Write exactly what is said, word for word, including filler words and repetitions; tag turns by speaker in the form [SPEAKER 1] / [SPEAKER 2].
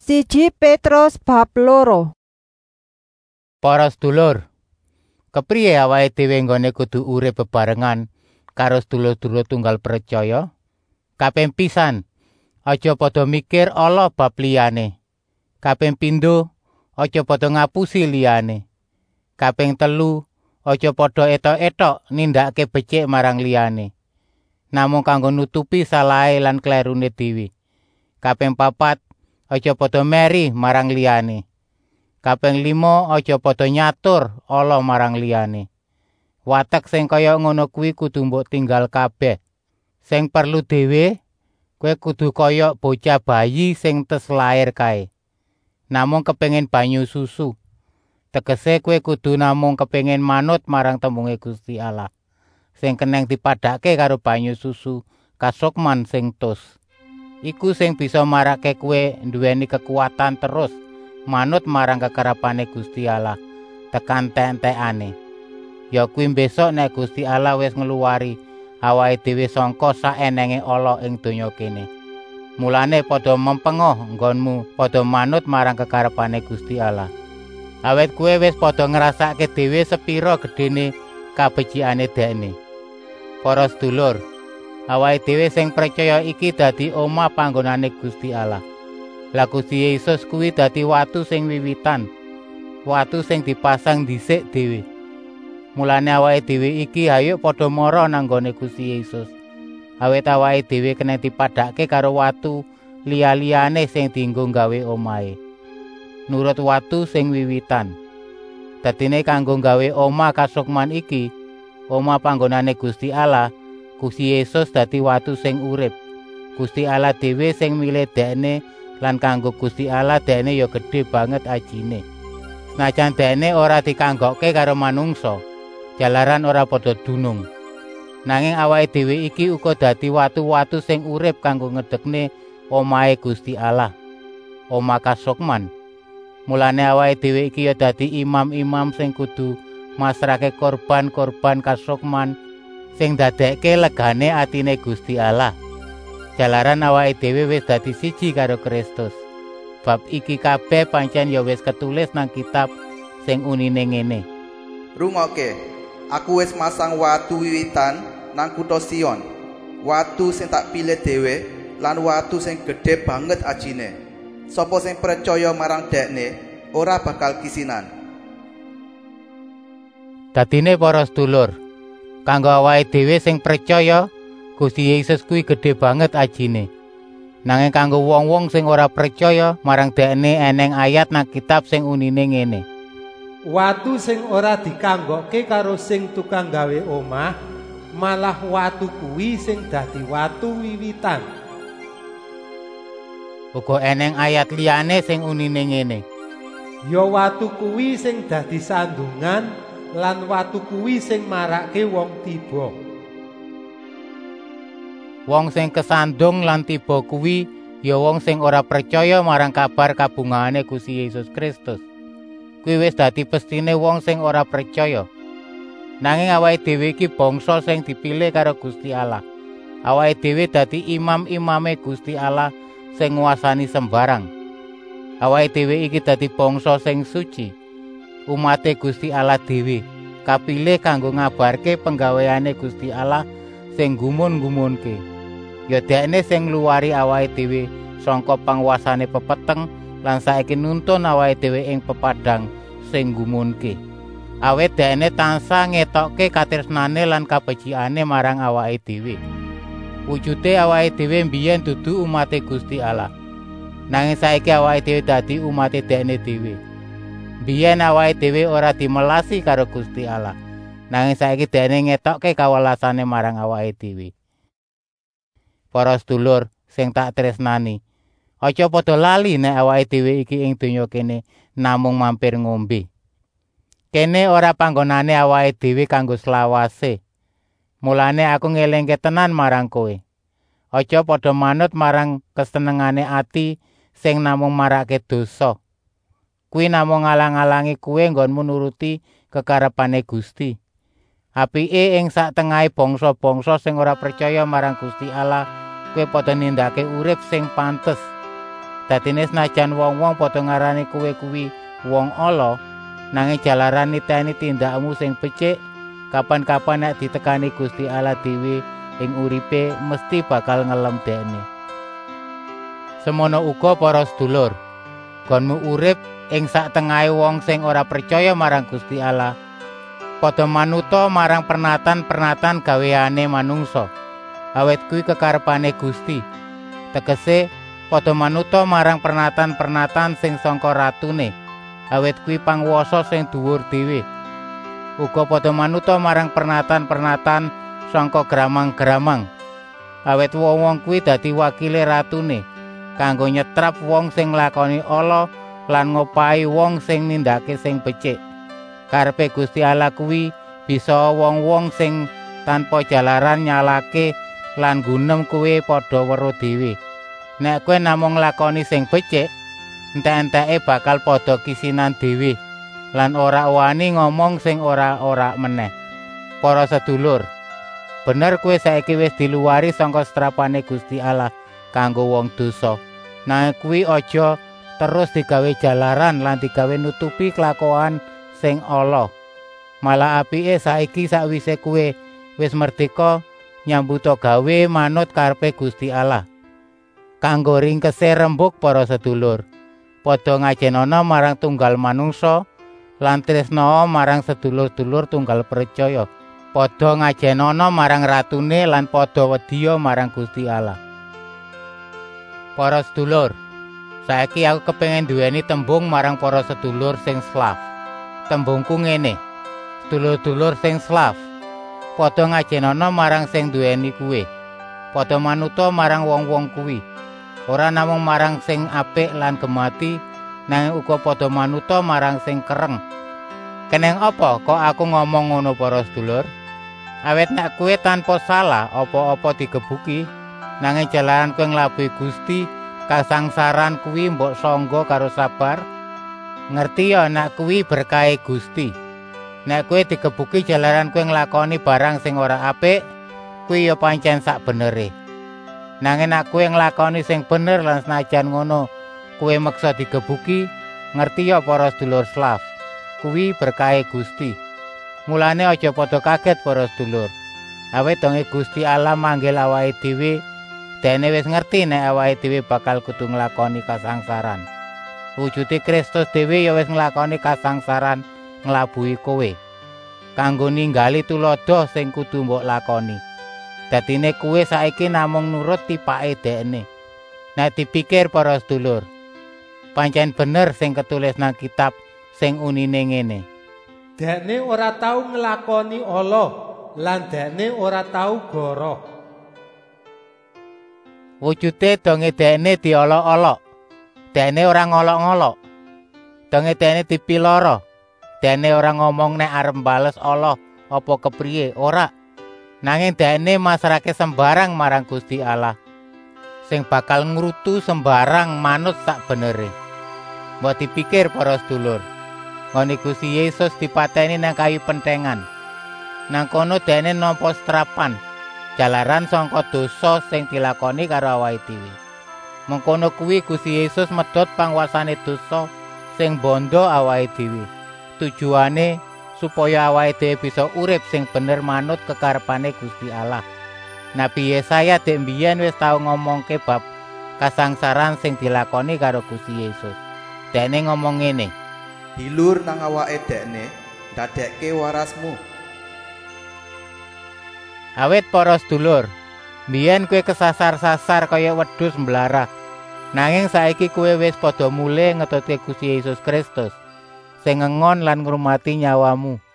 [SPEAKER 1] Siji Petrus bab loro.
[SPEAKER 2] Para sedulur, kepriye awake dhewe nggone kudu urip bebarengan karo sedulur-sedulur tunggal percaya? Kaping pisan, aja padha mikir ala bab liyane. Kaping pindho, aja padha ngapusi liyane. Kaping telu, aja padha etok-etok nindakake becik marang liyane. Namung kanggo nutupi salahe lan klerune dhewe. Kaping papat, aja padha meri marang liyane. Kaping lima, aja padha nyatur ala marang liyane. Watek sing kaya ngono kuwi kudu mbok tinggal kabeh. Sing perlu dhewe, kowe kudu kaya bocah bayi sing tes lair kae. Namung kepengin banyu susu. Tegese kowe kudu namung kepengin manut marang tembunge Gusti Allah. Sing keneng dipadhake karo banyu susu kasukman sing tus. Iku sing bisa marake kowe nduweni kekuatan terus manut marang kekarepane Gusti Allah tekan entek-entekane. Ya kuwi besok nek Gusti Allah wis ngluwari awake dhewe sangka saenenge ala ing donya kene. Mulane padha mempengoh nggonmu padha manut marang kekarepane Gusti Allah. Awet kowe wis padha ngrasake dhewe sepira gedene kabecikane Dekne. Para sedulur, awake dhewe sing percaya iki dadi omah panggonane Gusti Allah. Lah Gusti Yesus kuwi dadi watu sing wiwitan, watu sing dipasang dhisik dhewe. Mulane awake dhewe iki hayuk padha mara nang gone Gusti Yesus. Awet awake dhewe kena dipadhake karo watu liya-liyane sing dienggo gawe omahe. Nurut watu sing wiwitan. Dadine kanggo gawe omah kasukman iki, omah panggonane Gusti Allah, Gusti Yesus dadi watu sing urip. Gusti Allah dhewe sing milih Dekne lan kanggo Gusti Allah Dekne ya gedhe banget ajine. Senajan Dekne ora dikanggokke karo manungsa, jalaran ora padha dunung. Nanging awake dhewe iki uga dadi watu-watu sing urip kanggo ngedekne omahe Gusti Allah, omah kasukman. Mulane awake dhewe iki ya dadi imam-imam sing kudu masrahke korban-korban kasukman sing dadekke legane atine Gusti Allah. Jalaran awake dhewe wis dadi siji karo Kristus. Bab iki kabeh pancen ya wis ketulis nang kitab sing unine ngene.
[SPEAKER 3] Rungokke, aku wis masang watu wiwitan nang kutha Sion, watu sing tak pilih dhewe lan watu sing gedhe banget ajine. Sapa sing percaya marang Dekne ora bakal kisinan.
[SPEAKER 2] Dadine para sedulur, kanggo awake dhewe sing percaya, Gusti Yesus kuwi gedhe banget ajine. Nanging kanggo wong-wong sing ora percaya marang Dekne eneng ayat nang kitab sing unine ngene.
[SPEAKER 4] Watu sing ora dikanggokke karo sing tukang gawe omah, malah watu kuwi sing dadi watu wiwitan.
[SPEAKER 2] Uga eneng ayat liyane sing unine ngene.
[SPEAKER 4] Ya watu kuwi sing dadi sandungan lan watu kuwi sing marake wong tiba.
[SPEAKER 2] Wong sing kesandung lan tiba kuwi ya wong sing ora percaya marang kabar kabungahane Gusti Yesus Kristus. Kuwi wis dadi pestine wong sing ora percaya. Nanging awake dhewe iki bangsa sing dipilih karo Gusti Allah. Awake dhewe dadi imam-imame Gusti Allah sing nguasani sembarang. Awake dhewe iki dadi bangsa sing suci. Umate Gusti Allah dhewe kapilih kanggo ngabarke penggaweane Gusti Allah sing gumun-gumunke. Ya Dekne sing ngluwari awake dhewe sangka panguasane pepeteng lan saiki nuntun awake dhewe ing pepadang sing gumunke. Awet Dekne tansah ngetokke katresnane lan kabecikane marang awake dhewe. Wujude awake dhewe mbiyen dudu umate Gusti Allah. Nanging saiki awake dhewe dadi umate Dekne dhewe. Biyen awake dhewe ora dimelasi karo Gusti Allah. Nanging saiki Dekne ngetokke kawelasane marang awake dhewe. Para sedulur sing tak tresnani, aja padha lali nek awake dhewe iki ing donya kene namung mampir ngombe. Kene ora panggonane awake dhewe kanggo slawase. Mulane aku ngelingke tenan marang kowe. Aja padha manut marang kesenengane ati sing namung marake dosa. Kuwi namung ngalang-alangi kowe nggonmu nuruti kekarepane Gusti. Apike ing sak tengahe bangsa-bangsa sing ora percaya marang Gusti Allah, kowe padha nindakake urip sing pantes. Dadine senajan wong-wong padha ngarani kowe kuwi wong ala, nanging jalaran niteni tindakmu sing becik, kapan-kapan nek ditekani Gusti Allah dhewe ing uripe mesti bakal ngelem dekne. Semono uga para sedulur, gonmu urip ing sak tengahe wong sing ora percaya marang Gusti Allah, padha manuta marang pernatan-pernatan gaweane manungsa. Awet kuwi kekarepane Gusti. Tegese padha manuta marang pernatan-pernatan sing sangka ratune. Awet kuwi panguwasa sing dhuwur dhewe. Uga padha manuta marang pernatan-pernatan sangka gramang-gramang. Awet wong-wong kuwi dadi wakile ratune kanggo nyetrap wong sing nglakoni ala lan ngopahi wong sing nindakake sing becik. Karepe Gusti Allah kuwi bisa wong-wong sing tanpa jalaran nyalake lan gunem kuwi padha weruh dhewe. Nek kowe namung nglakoni sing becik, entek-enteke bakal padha kisinan dhewe lan ora wani ngomong sing ora-ora meneh. Para sedulur, bener kowe saiki wis diluwari saka setrapane Gusti Allah kanggo wong dosa. Nanging kuwi aja terus digawe jalaran lan digawe nutupi kelakuan sing ala. Malah apike saiki sakwise kowe wis merdeka nyambuta gawe manut karepe Gusti Allah. Kanggo ringkese rembug para sedulur, padha ngajenana marang tunggal manungsa lan tresna marang sedulur-dulur tunggal percaya. Padha ngajenana marang ratune lan padha wedya marang Gusti Allah. Para sedulur, saiki aku kepengin duweni tembung marang para sedulur sing Slav. Tembungku ngene: sedulur-dulur sing Slav, padha ngajenana marang sing duweni kuwe. Padha manuta marang wong-wong kuwi. Ora namung marang sing apik lan gemati, nanging uga padha manuta marang sing kereng. Keneng apa kok aku ngomong ngono para sedulur? Awet nek kowe tanpa salah apa-apa digebuki, nanging jalaran kowe nglabuhi Gusti, kasangsaran kuwi mbok sangga karo sabar. Ngerti ya nek kuwi berkahe Gusti. Nek kowe digebuki jalaran kowe nglakoni barang sing ora apik, kuwi ya pancen sak benere. Nanging nek kowe nglakoni sing bener lan senajan ngono kowe meksa digebuki, ngerti ya para sedulur Slav, kuwi berkahe Gusti. Mulane aja padha kaget para sedulur. Awit donge Gusti Allah manggil awake dhewe, dene wis ngerti nek awake dhewe bakal kudu nglakoni kasangsaran. Wujude Kristus dhewe ya wis nglakoni kasangsaran nglabuhi kowe, kanggo ninggali tulodo sing kudu mbok lakoni. Dadine kowe saiki namung nurut tipake dekne. Nek dipikir para sedulur, pancen bener sing ketulis nang kitab sing unine ngene:
[SPEAKER 4] Dekne ora tau nglakoni ala lan dekne ora tau goroh.
[SPEAKER 2] Wujude donge dekne diolok-olok, dekne ora ngolok-ngolok. Donge dekne dipiloro, dekne ora ngomong nek arep bales ala apa kepriye, ora. Nanging dekne masrahke sembarang marang Gusti Allah, sing bakal ngrutu sembarang manut sak benere. Mbok dipikir para sedulur, ngene Gusti Yesus dipateni nang kayu pentengan. Nang kono dekne nampa setrapan jalaran sangka dosa sing dilakoni karo awake dhewe. Mengkono kuwi Gusti Yesus medhot panguasane dosa sing bondo awake dhewe. Tujuane supaya awake dhewe bisa urip sing bener manut kekarepane Gusti Allah. Nabi Yesaya dek mbiyen wis tau ngomongke bab kasangsaran sing dilakoni karo Gusti Yesus. Dene ngomong ngene:
[SPEAKER 3] Dilur nang awake dekne ndadekke warasmu.
[SPEAKER 2] Awit para sedulur, mbiyen kowe kesasar-sasar kaya wedhus mblarah. Nanging saiki kowe wis padha mulih ngetutke Gusti Yesus Kristus sing ngengon lan ngurmati nyawamu.